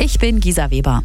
Ich bin Gisa Weber.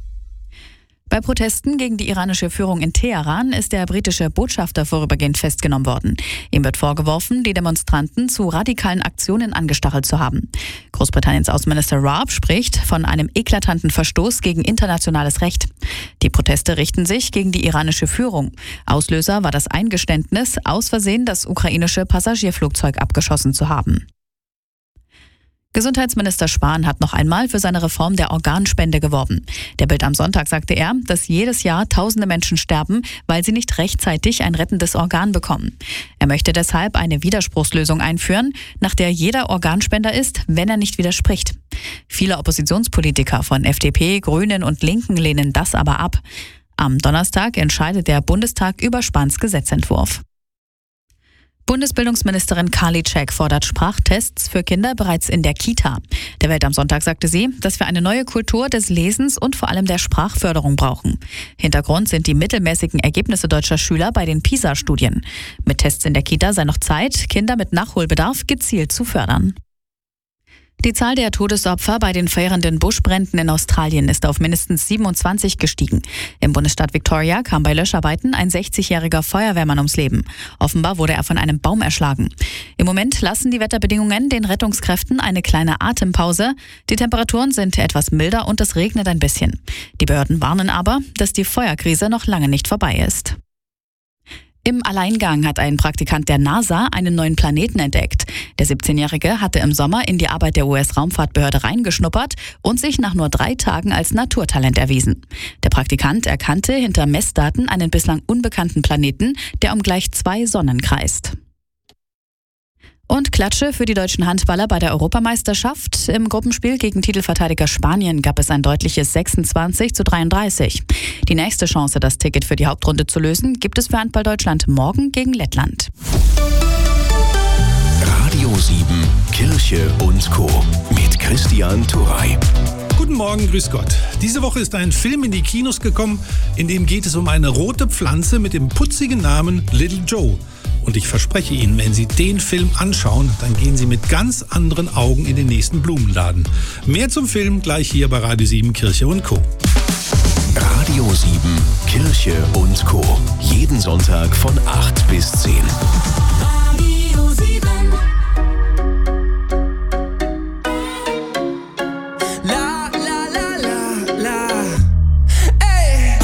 Bei Protesten gegen die iranische Führung in Teheran ist der britische Botschafter vorübergehend festgenommen worden. Ihm wird vorgeworfen, die Demonstranten zu radikalen Aktionen angestachelt zu haben. Großbritanniens Außenminister Raab spricht von einem eklatanten Verstoß gegen internationales Recht. Die Proteste richten sich gegen die iranische Führung. Auslöser war das Eingeständnis, aus Versehen das ukrainische Passagierflugzeug abgeschossen zu haben. Gesundheitsminister Spahn hat noch einmal für seine Reform der Organspende geworben. Der Bild am Sonntag sagte er, dass jedes Jahr tausende Menschen sterben, weil sie nicht rechtzeitig ein rettendes Organ bekommen. Er möchte deshalb eine Widerspruchslösung einführen, nach der jeder Organspender ist, wenn er nicht widerspricht. Viele Oppositionspolitiker von FDP, Grünen und Linken lehnen das aber ab. Am Donnerstag entscheidet der Bundestag über Spahns Gesetzentwurf. Bundesbildungsministerin Karliczek fordert Sprachtests für Kinder bereits in der Kita. Der Welt am Sonntag sagte sie, dass wir eine neue Kultur des Lesens und vor allem der Sprachförderung brauchen. Hintergrund sind die mittelmäßigen Ergebnisse deutscher Schüler bei den PISA-Studien. Mit Tests in der Kita sei noch Zeit, Kinder mit Nachholbedarf gezielt zu fördern. Die Zahl der Todesopfer bei den verheerenden Buschbränden in Australien ist auf mindestens 27 gestiegen. Im Bundesstaat Victoria kam bei Löscharbeiten ein 60-jähriger Feuerwehrmann ums Leben. Offenbar wurde er von einem Baum erschlagen. Im Moment lassen die Wetterbedingungen den Rettungskräften eine kleine Atempause. Die Temperaturen sind etwas milder und es regnet ein bisschen. Die Behörden warnen aber, dass die Feuerkrise noch lange nicht vorbei ist. Im Alleingang hat ein Praktikant der NASA einen neuen Planeten entdeckt. Der 17-Jährige hatte im Sommer in die Arbeit der US-Raumfahrtbehörde reingeschnuppert und sich nach nur 3 Tagen als Naturtalent erwiesen. Der Praktikant erkannte hinter Messdaten einen bislang unbekannten Planeten, der um gleich 2 Sonnen kreist. Und Klatsche für die deutschen Handballer bei der Europameisterschaft. Im Gruppenspiel gegen Titelverteidiger Spanien gab es ein deutliches 26:33. Die nächste Chance, das Ticket für die Hauptrunde zu lösen, gibt es für Handball Deutschland morgen gegen Lettland. Radio 7, Kirche und Co. mit Christian Turey. Guten Morgen, grüß Gott. Diese Woche ist ein Film in die Kinos gekommen, in dem geht es um eine rote Pflanze mit dem putzigen Namen Little Joe. Und ich verspreche Ihnen, wenn Sie den Film anschauen, dann gehen Sie mit ganz anderen Augen in den nächsten Blumenladen. Mehr zum Film gleich hier bei Radio 7 Kirche und Co. Radio 7, Kirche und Co. Jeden Sonntag von 8 bis 10. Radio 7. La, la, la, la, la. Ey.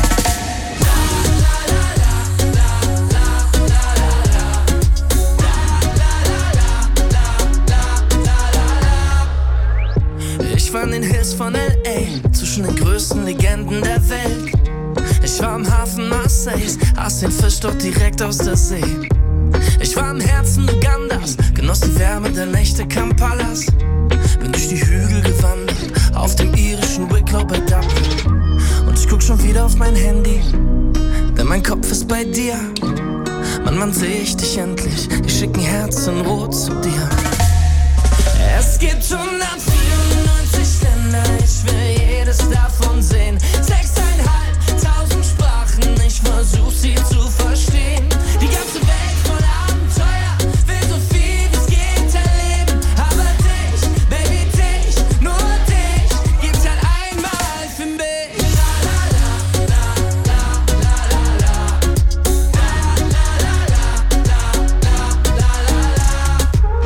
Ich war in den Hills von L.A., zwischen den größten Legenden der Welt. Ich war im Hafen Marseilles, aß den Fisch dort direkt aus der See. Ich war im Herzen Ugandas, genoss die Wärme der Nächte Kampalas. Bin durch die Hügel gewandert, auf dem irischen Wicklow bei Dublin. Und ich guck schon wieder auf mein Handy, denn mein Kopf ist bei dir. Mann, wann seh ich dich endlich? Ich schick ein Herz in Rot zu dir. Es gibt 194 Länder, ich will jedes davon sehen. 6.500 Sprachen, ich versuch sie zu verstehen. Die ganze Welt voller Abenteuer, will so viel wie es geht erleben. Aber dich, Baby, dich, nur dich, gibt's halt einmal für mich. La la la, la la la la la. La la la la, la la la la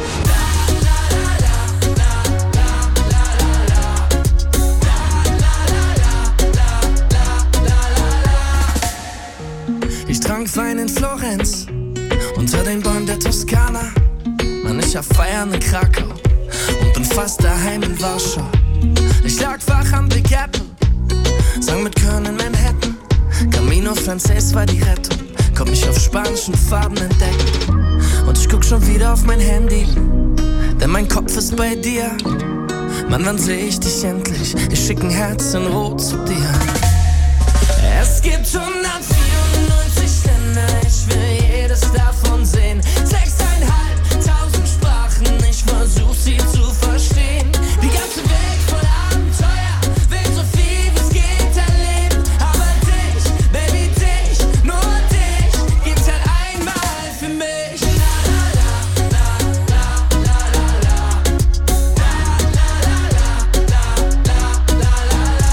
la. Ich trank Wein in Florenz, unter den Bäumen der Toskana. Mann, ich hab Feiern in Krakau und bin fast daheim in Warschau. Ich lag wach am Big Apple, sang mit Körn in Manhattan. Camino Frances war die Rettung, konnt mich auf spanischen Farben entdecken. Und ich guck schon wieder auf mein Handy, denn mein Kopf ist bei dir. Mann, wann seh ich dich endlich? Ich schick ein Herz in Rot zu dir. Es gibt 194 Länder, ich will jedes davon sehen. 6.500 Sprachen, ich versuch sie zu verstehen. Die ganze Welt voller Abenteuer, will so viel wie es geht erleben. Aber dich, Baby, dich, nur dich, gibt's halt einmal für mich. La la la, la la la la la. La la la la, la la la la la.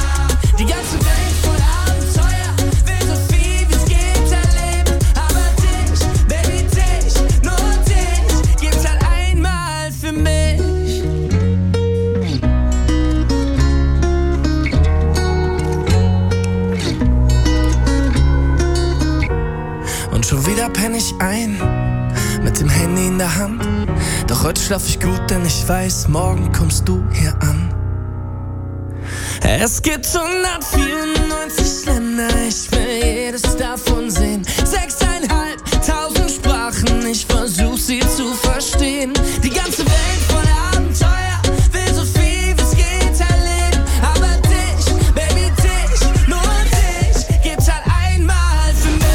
penn ich ein, mit dem Handy in der Hand. Doch heute schlaf ich gut, denn ich weiß, morgen kommst du hier an. Es gibt 194 Länder, ich will jedes davon sehen. 6.500 Sprachen, ich versuch sie zu verstehen. Die ganze Welt voller Abenteuer, will so viel wie's geht erleben. Aber dich, Baby, dich, nur dich, gibt's halt einmal für mich.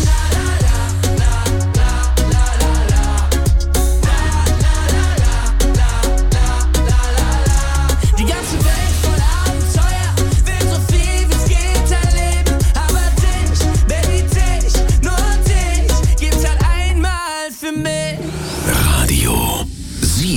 Die ganze Welt voller Abenteuer, will so viel wie's geht erleben. Aber dich, Baby, dich, nur dich, gibt's halt einmal für mich. Radio 7.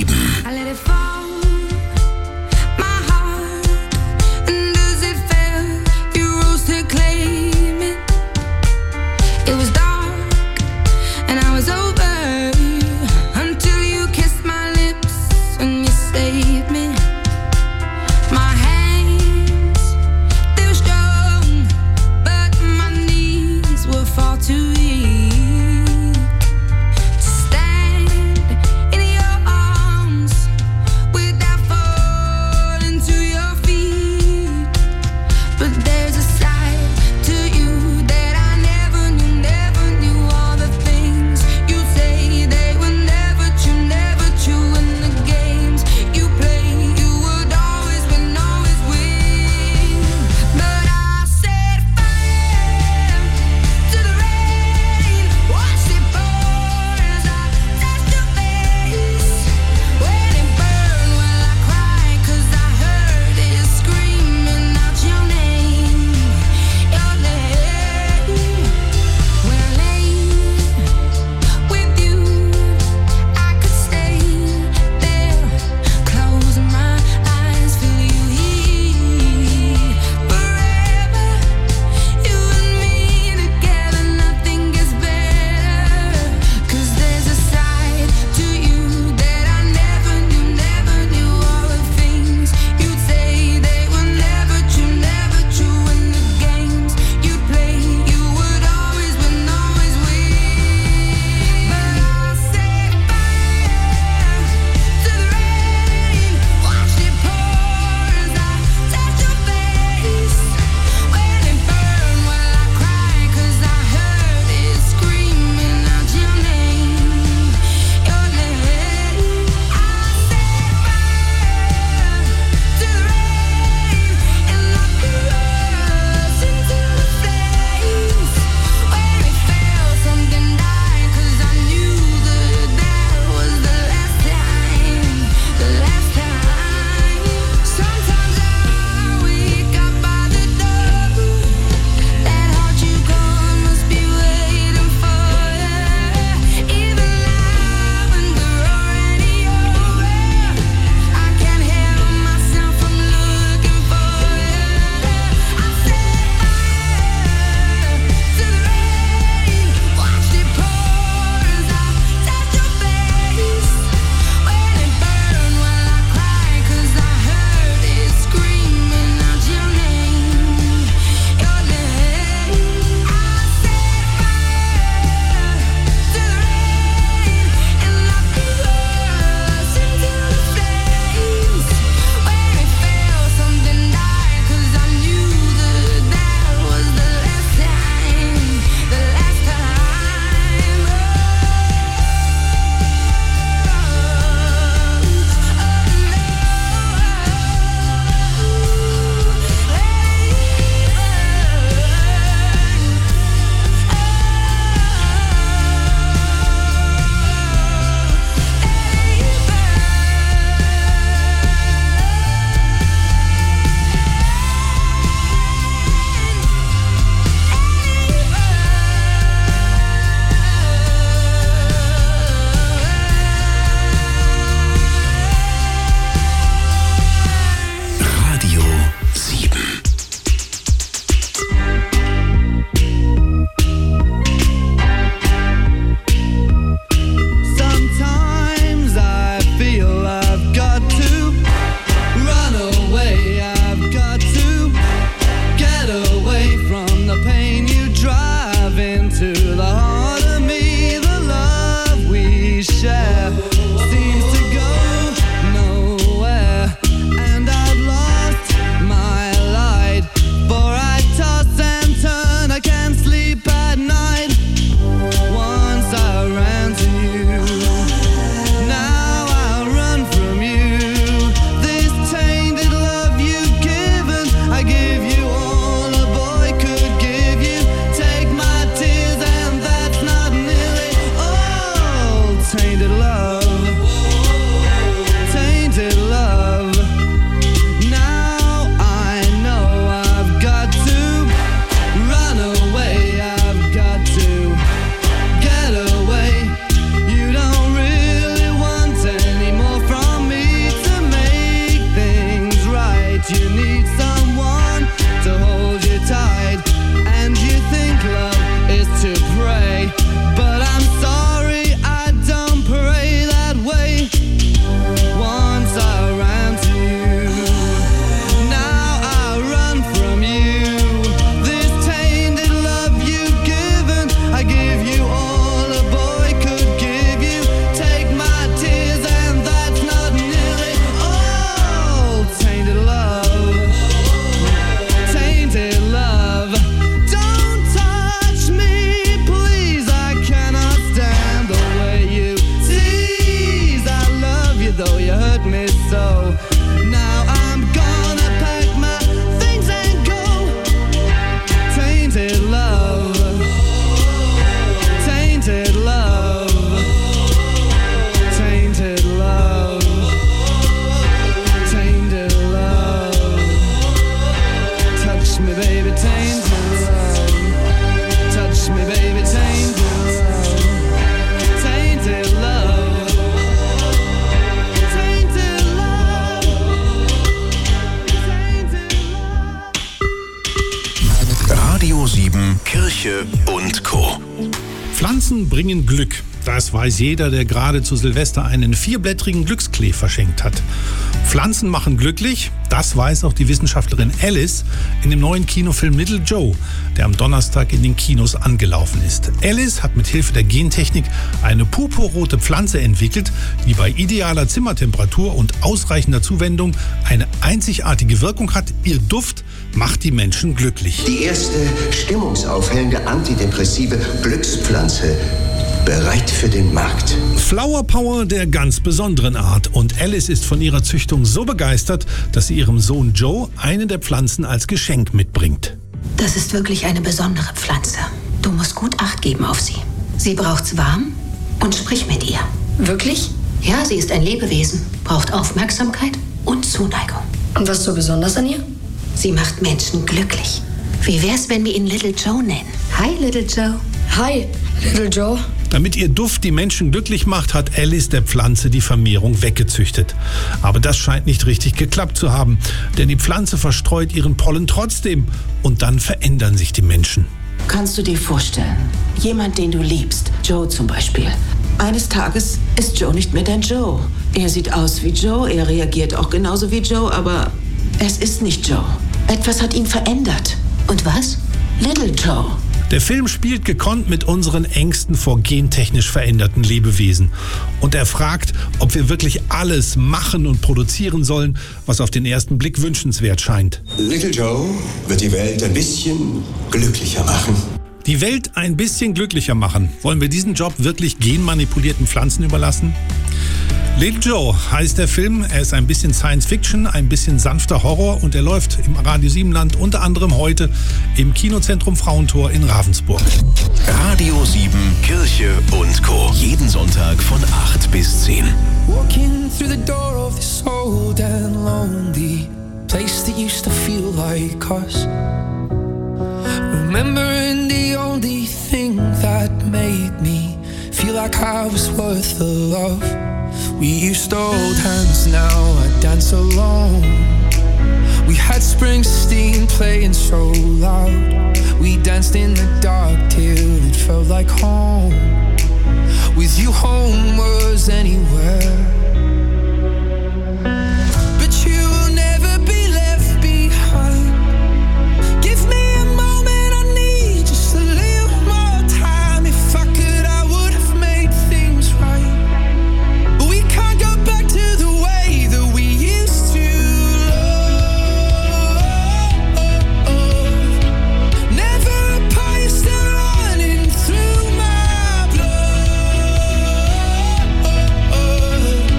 Kirche und Co. Pflanzen bringen Glück. Das weiß jeder, der gerade zu Silvester einen 4-blättrigen Glücksklee verschenkt hat. Pflanzen machen glücklich, das weiß auch die Wissenschaftlerin Alice in dem neuen Kinofilm Little Joe, der am Donnerstag in den Kinos angelaufen ist. Alice hat mit Hilfe der Gentechnik eine purpurrote Pflanze entwickelt, die bei idealer Zimmertemperatur und ausreichender Zuwendung eine einzigartige Wirkung hat. Ihr Duft macht die Menschen glücklich. Die erste stimmungsaufhellende antidepressive Glückspflanze. Bereit für den Markt. Flower Power der ganz besonderen Art. Und Alice ist von ihrer Züchtung so begeistert, dass sie ihrem Sohn Joe eine der Pflanzen als Geschenk mitbringt. Das ist wirklich eine besondere Pflanze. Du musst gut Acht geben auf sie. Sie braucht's warm und sprich mit ihr. Wirklich? Ja, sie ist ein Lebewesen, braucht Aufmerksamkeit und Zuneigung. Und was ist so besonders an ihr? Sie macht Menschen glücklich. Wie wär's, wenn wir ihn Little Joe nennen? Hi, Little Joe. Hi, Little Joe. Damit ihr Duft die Menschen glücklich macht, hat Alice der Pflanze die Vermehrung weggezüchtet. Aber das scheint nicht richtig geklappt zu haben, denn die Pflanze verstreut ihren Pollen trotzdem und dann verändern sich die Menschen. Kannst du dir vorstellen, jemand, den du liebst, Joe zum Beispiel, eines Tages ist Joe nicht mehr dein Joe. Er sieht aus wie Joe, er reagiert auch genauso wie Joe, aber es ist nicht Joe. Etwas hat ihn verändert. Und was? Little Joe. Der Film spielt gekonnt mit unseren Ängsten vor gentechnisch veränderten Lebewesen. Und er fragt, ob wir wirklich alles machen und produzieren sollen, was auf den ersten Blick wünschenswert scheint. Little Joe wird die Welt ein bisschen glücklicher machen. Die Welt ein bisschen glücklicher machen. Wollen wir diesen Job wirklich genmanipulierten Pflanzen überlassen? Little Joe heißt der Film. Er ist ein bisschen Science-Fiction, ein bisschen sanfter Horror und er läuft im Radio Siebenland unter anderem heute im Kinozentrum Frauentor in Ravensburg. Radio 7 Kirche und Co. Jeden Sonntag von 8 bis 10. Walking through the door of this old and lonely place that used to feel like us. Remembering the only thing that made me feel like I was worth the love. We used to hold hands, now I dance alone. We had Springsteen playing so loud. We danced in the dark till it felt like home. With you home was anywhere. But you will never be left behind. Give me a moment, I need just a little more time. If I could, I would have made things right. But we can't go back to the way that we used to love. Never apart, you're still running through my blood.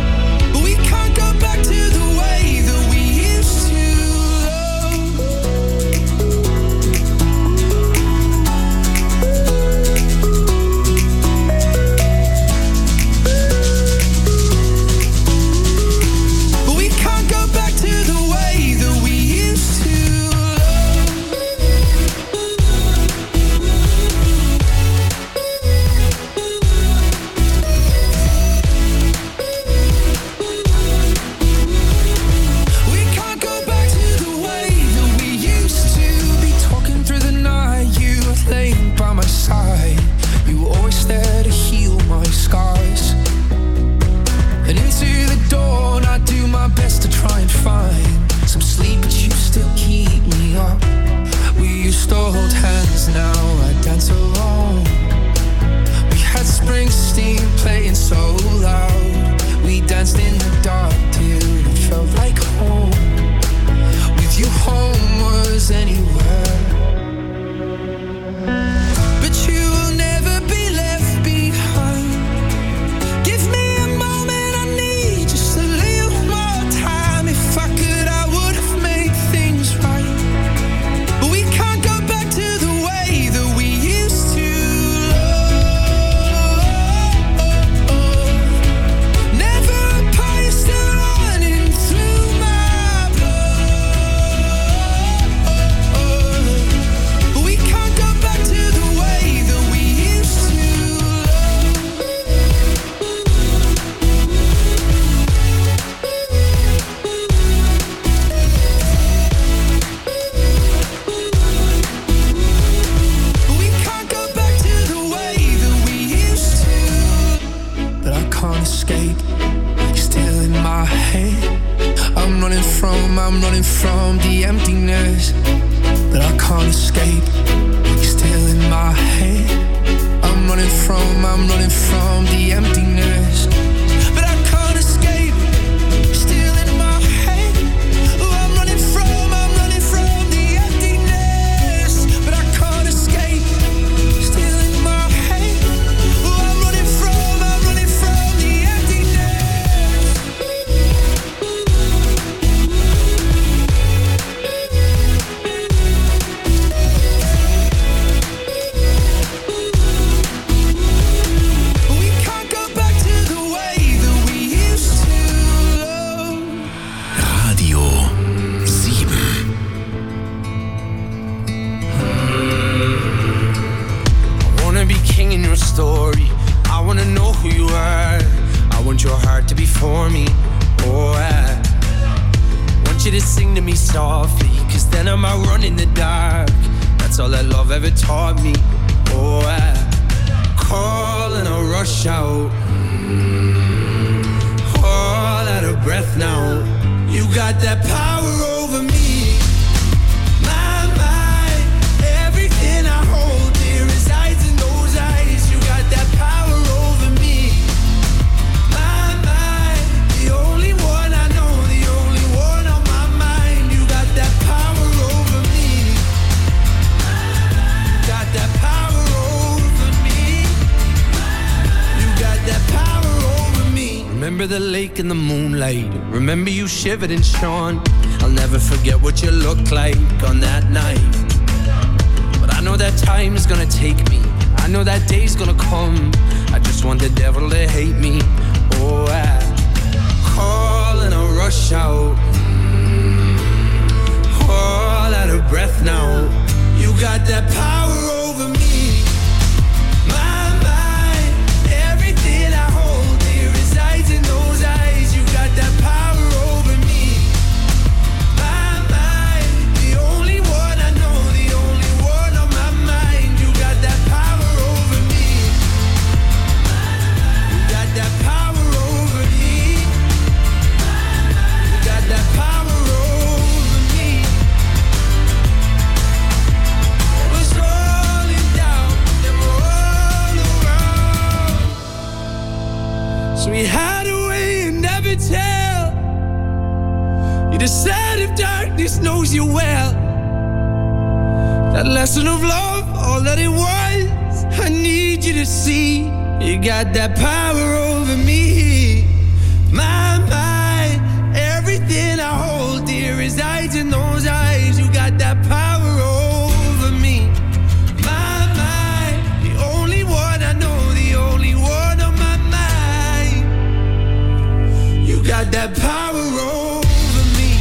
from the emptiness, but I can't escape. You're still in my head. I'm running from the emptiness, but I can't escape. You're still in my head. Oh, I'm running from the emptiness, but I can't escape. Still in my head. Oh, I'm running from the emptiness. We can't go back to the way that we used to love. Radio 7. I wanna be king in your story. I wanna know who you are. I want your heart to be for me. Oh, I want you to sing to me softly, 'cause then I might run in the dark. That's all that love ever taught me. Oh, I call and I rush out. All out of breath now. You got that power over me. My mind, everything I hold dear resides in those eyes. You got that power over me. My mind, the only one I know, the only one on my mind. You got that power over me. You got that power over me. You got that power over me. Remember the lake and the moonlight. Remember you shivered and shone. I'll never forget what you looked like on that night. But I know that time is gonna take me. I know that day's gonna come. I just want the devil to hate me. Oh, I call and I rush out. All out of breath now. You got that power over me. My mind, everything I hold dear resides in those eyes. You got that power over me. My mind, the only one I know, the only one on my mind. You got that power over me. You got that power over me. You got that power over me. It was rolling down and all around. So we hide away and never tell. You decide if darkness knows you well. That lesson of love, all that it was, I need you to see. You got that power over me. My mind, everything I hold dear resides in those eyes. You got that power over me. My mind, the only one I know, the only one on my mind. You got that power over me.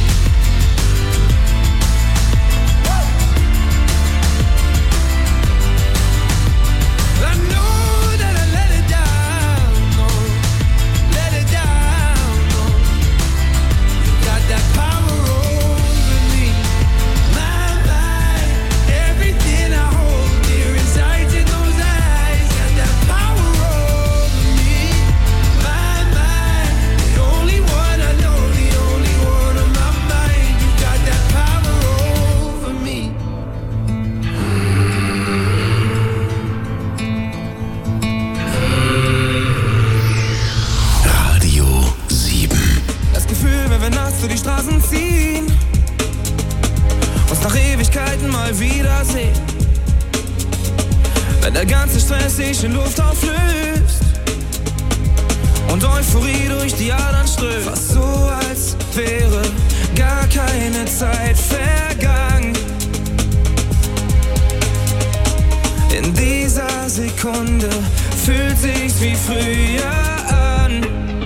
I know that I let it down, no. Let it down, no. You got that power over me. My mind, everything I hold dear resides in those eyes. Got that power over me. My mind, the only one I know, the only one on my mind. You got that power over me. Radio 7. Das Gefühl, wenn wir nachts durch die Straßen ziehen, uns nach Ewigkeiten mal wiedersehen. Wenn der ganze Stress sich in Luft auflöst und Euphorie durch die Adern strömt. Fast so, als wäre gar keine Zeit vergangen. In dieser Sekunde fühlt sich's wie früher an.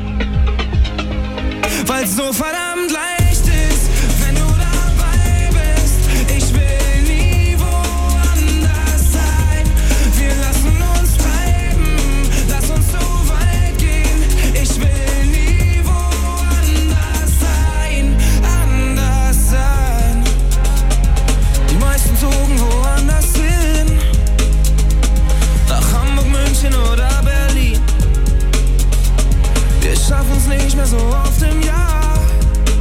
Weil's so verdammt leicht ist, wenn du dabei bist. Ich will nie woanders sein. Wir lassen uns treiben, lass uns so weit gehen. Ich will nie woanders sein, anders sein. Die meisten zogen woanders hin, nach Hamburg, München oder Berlin. Wir schaffen's nicht mehr so oft im Jahr.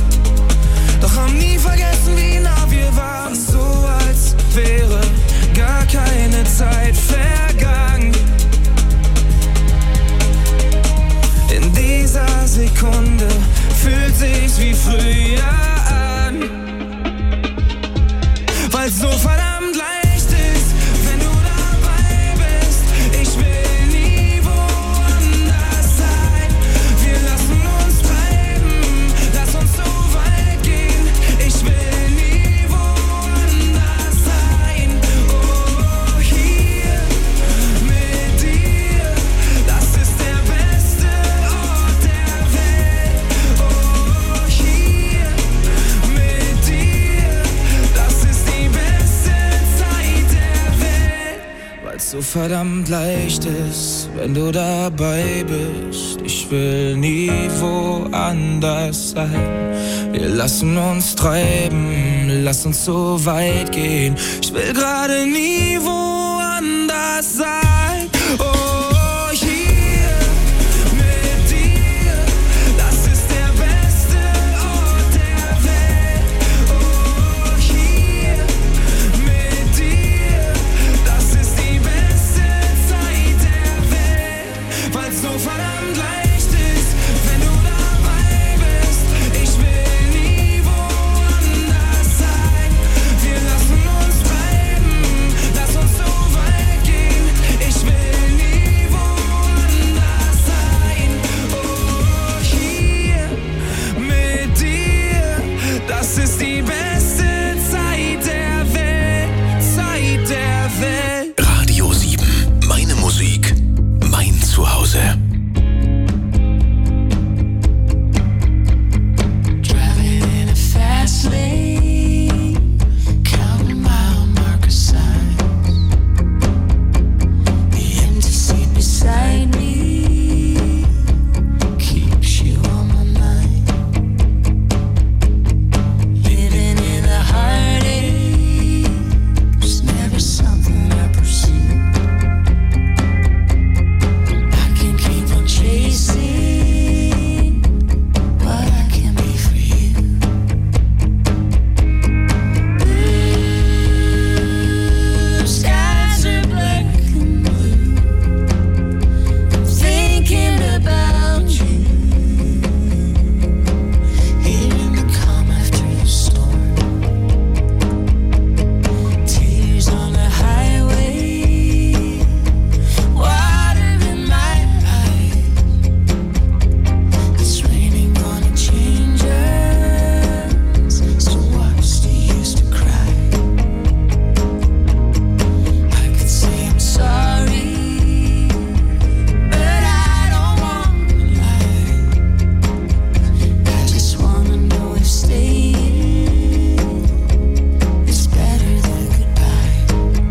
verdammt leicht ist, wenn du dabei bist. Ich will nie woanders sein. Wir lassen uns treiben, lass uns so weit gehen. Ich will gerade nie woanders sein. Oh, hier mit dir, das ist der beste Ort der Welt. Oh, hier mit dir, das ist die beste Zeit der Welt, weil's so verdammt leicht ist, wenn du dabei bist. Ich will nie woanders sein. Wir lassen uns treiben, lass uns so weit gehen. Ich will nie woanders sein. Oh, hier mit dir, das ist die beste Zeit der Welt, Zeit der Welt. Radio 7, meine Musik, mein Zuhause. Driving in a fast lane, counting mile marker signs. The empty seat beside me keeps you on my mind. Living in a heartache was never something I pursued. I can keep on chasing what I can be for you. Blue skies are black and blue. I'm thinking about you. Hearing the calm after the storm. Tears on the highway. Water in my eyes. It's raining, gonna change us. So what's the use to cry? I could say I'm sorry, but I don't wanna lie. I just wanna know if staying is better than goodbye.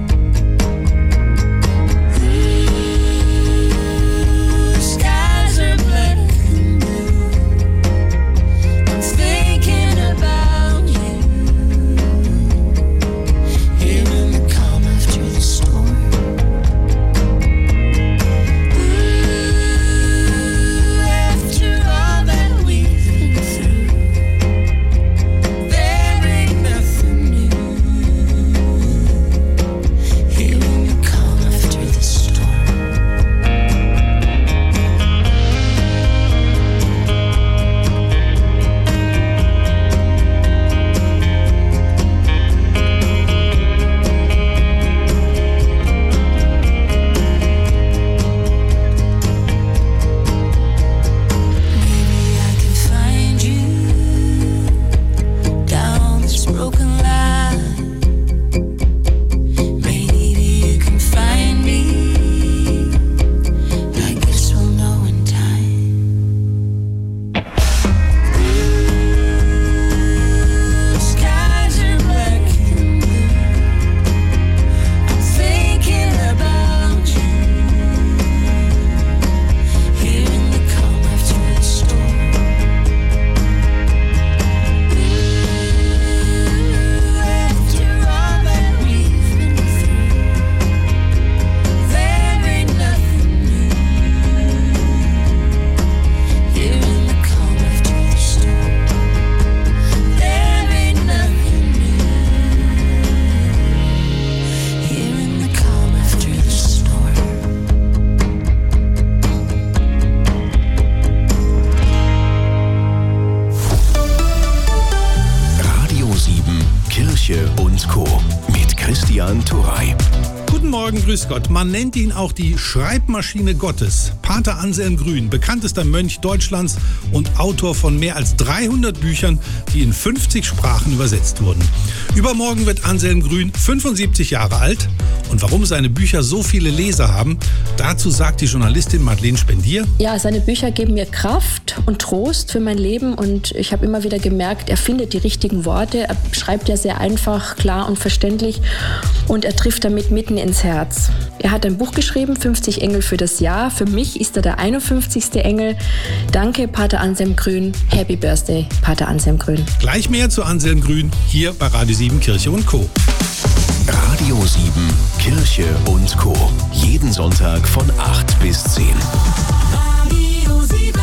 Skies are black and blue. I'm thinking about you. Hearing the calm after the storm. After all that we've been through, there ain't nothing new. Hearing the calm after the storm. Maybe I can find you down this broken line. Maybe you can find me. I guess we'll know in time. Skies are black and blue. I'm thinking about you. Hearing the calm after the storm. After all that we've been through, there ain't nothing new. Hearing the calm after the storm. There ain't nothing new. Hearing the calm after the storm. Radio 7, Kirche und Co. mit Christian Turrey. Guten Morgen, grüß Gott. Man nennt ihn auch die Schreibmaschine Gottes. Pater Anselm Grün, bekanntester Mönch Deutschlands und Autor von mehr als 300 Büchern, die in 50 Sprachen übersetzt wurden. Übermorgen wird Anselm Grün 75 Jahre alt. Und warum seine Bücher so viele Leser haben, dazu sagt die Journalistin Madeleine Spendier. Ja, seine Bücher geben mir Kraft und Trost für mein Leben und ich habe immer wieder gemerkt, er findet die richtigen Worte. Er schreibt ja sehr einfach, klar und verständlich und er trifft damit mitten ins Herz. Er hat ein Buch geschrieben, 50 Engel für das Jahr. Für mich ist er der 51. Engel. Danke, Pater Anselm Grün. Happy Birthday, Pater Anselm Grün. Gleich mehr zu Anselm Grün hier bei Radio 7 Kirche und Co. Radio 7 Kirche und Co. Jeden Sonntag von 8 bis 10. Radio 7.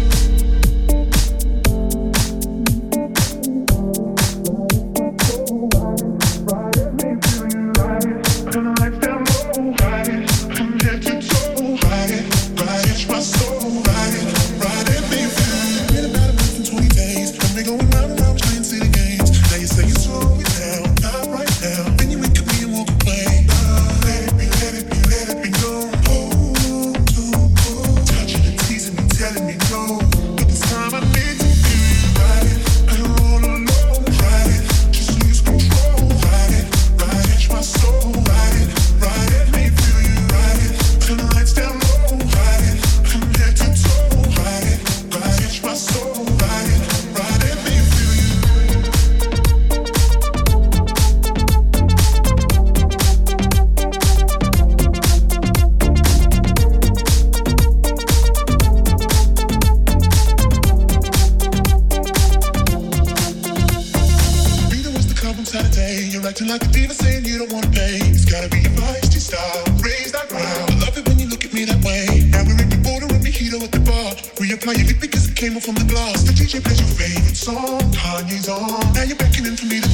Like a diva saying you don't wanna pay. It's gotta be your feisty style. Raise that ground. I love it when you look at me that way. Now we're in your border and mojito at the bar. Reapply your lip because it came off from the glass. The DJ plays your favorite song. Kanye's on. Now you're beckoning for me to